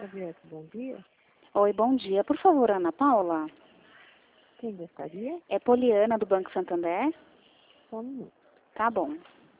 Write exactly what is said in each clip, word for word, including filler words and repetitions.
Adriana, bom dia. Oi, bom dia. Por favor, Ana Paula? Quem gostaria? É Poliana, do Banco Santander? Só um minuto. Tá bom.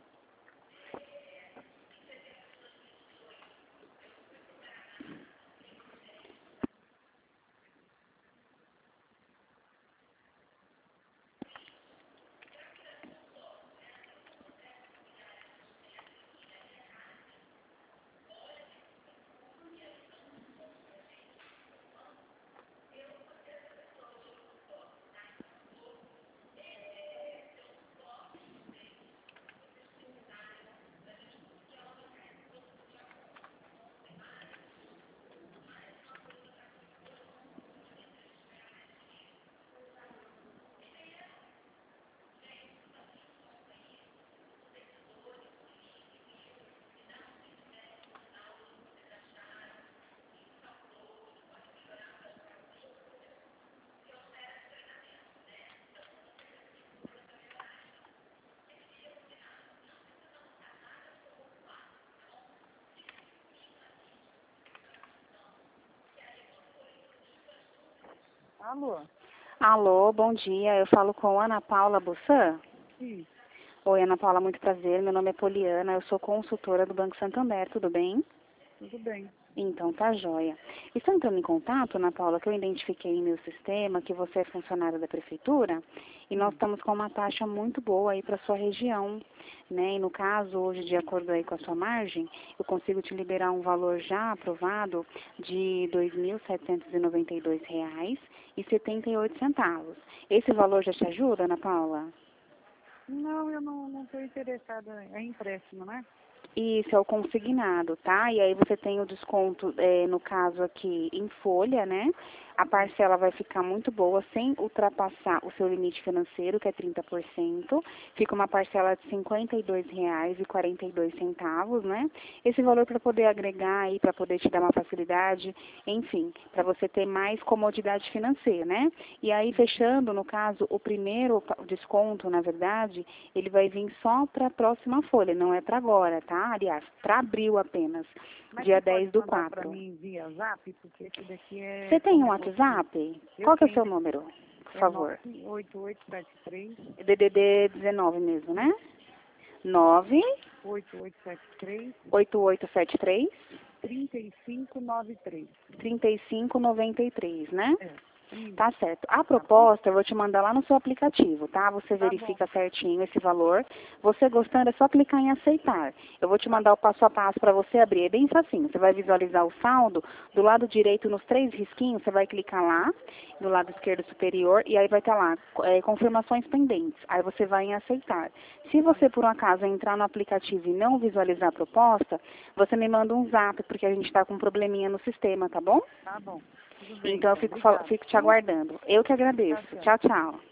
Alô? Alô, bom dia. Eu falo com Ana Paula Bussan? Sim, Oi, Ana Paula, muito prazer. Meu nome é Poliana, eu sou consultora do Banco Santander, tudo bem? tudo bem. Então, tá joia. Estou entrando em contato, Ana Paula, que eu identifiquei em meu sistema que você é funcionária da prefeitura e nós estamos com uma taxa muito boa aí para sua região, né? E no caso, hoje, de acordo aí com a sua margem, eu consigo te liberar um valor já aprovado de dois mil setecentos e noventa e dois reais e setenta e oito centavos. Esse valor já te ajuda, Ana Paula? Não, eu não estou interessada. É empréstimo, né? Isso é o consignado, tá? E aí você tem o desconto, é, no caso aqui, em folha, né? A parcela vai ficar muito boa, sem ultrapassar o seu limite financeiro, que é trinta por cento. Fica uma parcela de cinquenta e dois reais e quarenta e dois centavos, né? Esse valor para poder agregar aí, para poder te dar uma facilidade, enfim, para você ter mais comodidade financeira, né? E aí, fechando, no caso, o primeiro desconto, na verdade, ele vai vir só para a próxima folha, não é para agora, tá? Aliás, para abril apenas, Mas dia você pode dez do mandar para quatro. mim via Zap, porque esse daqui é... Você tem um como é WhatsApp? Eu Qual que é o seu tenho. número, por É favor? nove oito oito sete três, D D D dezenove mesmo, né? nove oito oito sete três, oito oito sete três, trinta e cinco nove três. trinta e cinco noventa e três, né? É. Isso. Tá certo. A Tá bom? proposta eu vou te mandar lá no seu aplicativo, tá? Você Tá bom. verifica certinho esse valor. Você gostando, é só clicar em aceitar. Eu vou te Tá. mandar o passo a passo para você abrir. É bem facinho. Você vai visualizar o saldo. Do lado direito, nos três risquinhos, você vai clicar lá, do lado esquerdo superior, e aí vai estar lá, é, confirmações pendentes. Aí você vai em aceitar. Se você, por um acaso, entrar no aplicativo e não visualizar a proposta, você me manda um zap, porque a gente está com um probleminha no sistema, tá bom? Tá bom. Tudo bem, Então, eu então. fico, fal- Obrigada. fico te Viu? aguardando. Eu que agradeço. Tchau, tchau. Tchau, tchau.